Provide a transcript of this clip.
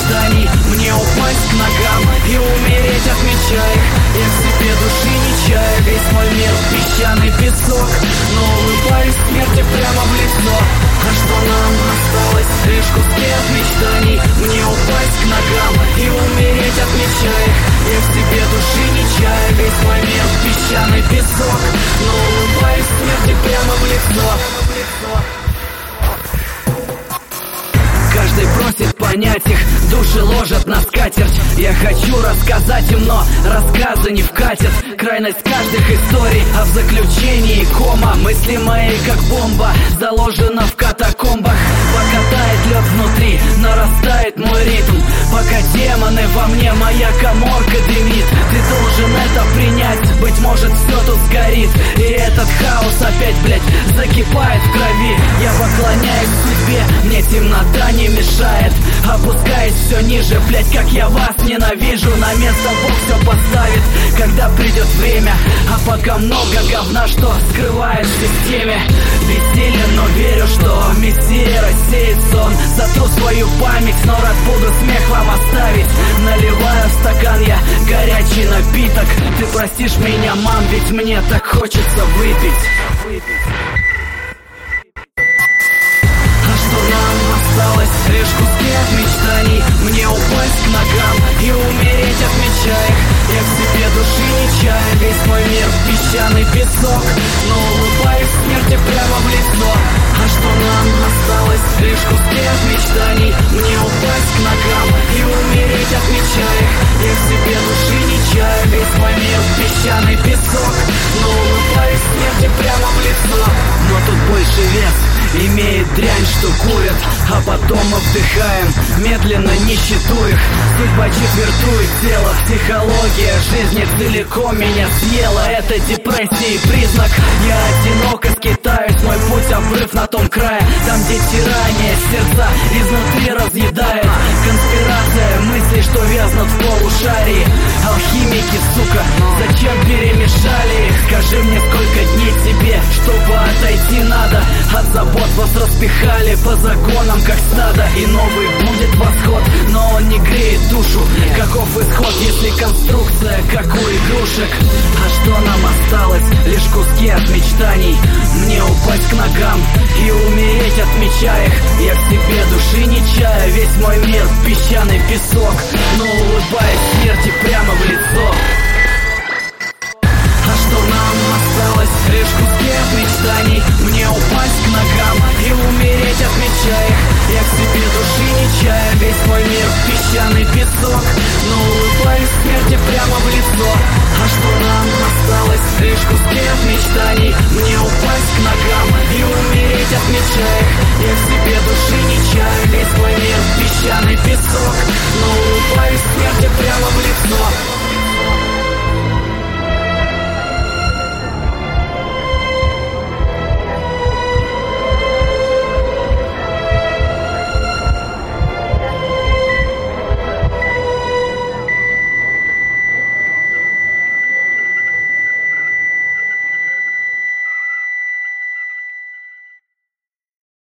мечтаний. Мне упасть к ногам и умереть от меча их. Я в себе души не чаю, весь мой мир песчаный песок. Но улыбаюсь смерти прямо в лицо. А что нам осталось? Лишь куски от мечтаний. Мне упасть к ногам и умереть от меча их. Я в себе души не чаю, весь мой мир песчаный песок. Но улыбаюсь смерти прямо в лицо. Каждый просит понять их, души ложат на скатерть. Я хочу рассказать им, но рассказы не вкатят. Крайность каждых историй, а в заключении кома. Мысли мои как бомба, заложена в катакомбах. Пока тает лед внутри, нарастает мой ритм. Пока демоны во мне, моя каморка дымит. Ты должен это принять, быть может все тут сгорит. И этот хаос опять, блять, закипает в крови. Я поклоняюсь судьбе, мне темнота не мешает. Опускаясь все ниже, блять, как я вас ненавижу. На место Бог все поставит, когда придет время. А пока много говна, что скрывает в системе. Бессилен, но верю, что Мессия рассеет сон. Сотру свою память, но рад буду смех вам оставить. Наливаю в стакан я горячий напиток. Ты простишь меня, мам, ведь мне так хочется выпить. Осталось лишь куски от мечтаний. Мне упасть к ногам и умереть от меча их. Я в себе души не чаю, весь мой мир песчаный песок. Но улыбаюсь смерти прямо в лицо. А что нам осталось? Лишь куски от мечтаний. Мне упасть к ногам и умереть от меча их. Я в себе души не чаю, весь мой мир песчаный песок. Но улыбаюсь смерти прямо в лицо. Но тут больше вес имеет дрянь, что курят, а потом вдыхаем медленно нищету их. Судьба четвертует тело, психология жизни целиком меня съела. Это депрессия и признак. Я одиноко скитаюсь, мой путь обрыв на том крае. Там, где тирания сердца изнутри разъедает. Конспирация мыслей, что вязнут в полушарии. Алхимики, сука, зачем перемешали их? Скажи мне, сколько дней тебе, чтобы отойти надо от забот. Вас распихали по законам, как стадо. И новый будет восход, но он не греет душу. Каков исход, если конструкция, как у игрушек? А что нам осталось? Лишь куски от мечтаний. Мне упасть к ногам и умереть от меча их. Я в себе души не чаю, весь мой мир песчаный песок.